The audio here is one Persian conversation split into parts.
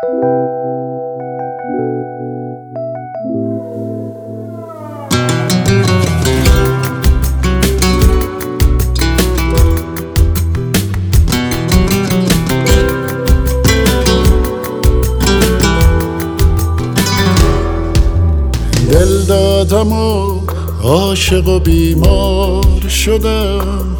دل دادم و عاشق و بیمار شدم،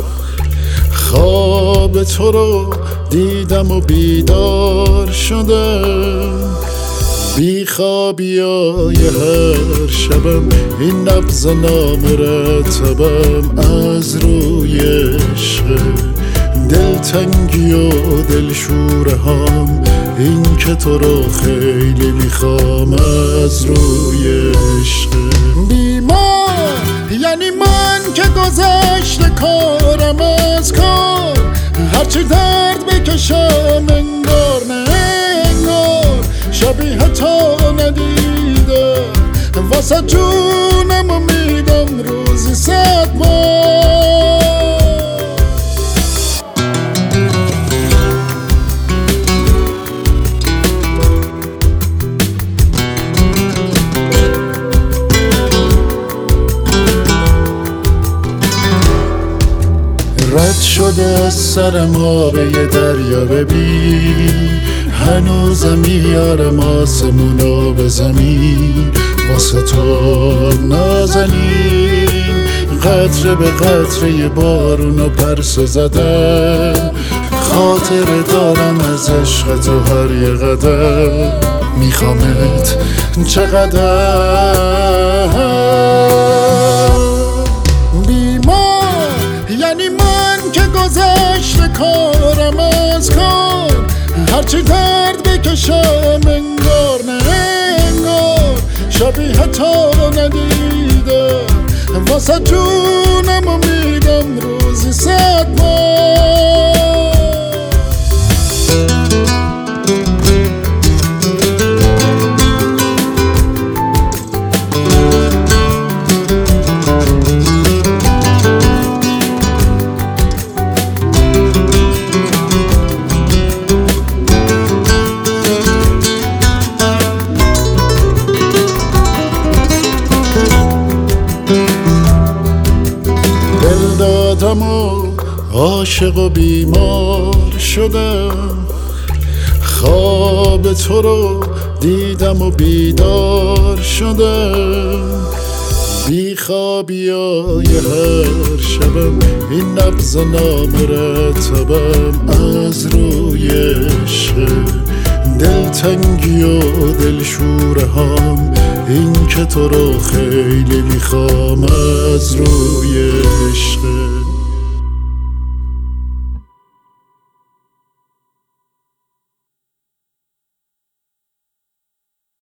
خواب تو رو دیدم و بیدار شدم. بی خوابیای هر شبم این نبض نامرتبم از روی عشق، دلتنگی و دلشوره هم این که تو رو خیلی میخوام از روی عشق. بیمار یعنی من که گذشته کارم از کار، هرچی درد بکشم انگار نه انگار شبیه تو ندیدم، واسه جونم و میدم روزی 100 بار. رد شده از سرم آب یه دریا، ببین هنوزم میارم آسمونو به زمین واسه تو نازنین. قطره به قطره بارونو پرسه زدم، خاطره دارم از عشق تو هر یه قدم، میخوامت چقدر. بیمار یعنی من که گذشته کارم از کار، هرچی درد بکشم انگار نه انگار شبیه تو ندیدم، واسه جونم و میدم روزی 100 بار. دادم و عاشق و بیمار شدم، خواب تو رو دیدم و بیدار شدم. بی خوابیای هر شبم این نبض نامرتبم از روی عشق، دلتنگی و دلشوره هم این که تو رو خیلی میخوام از روی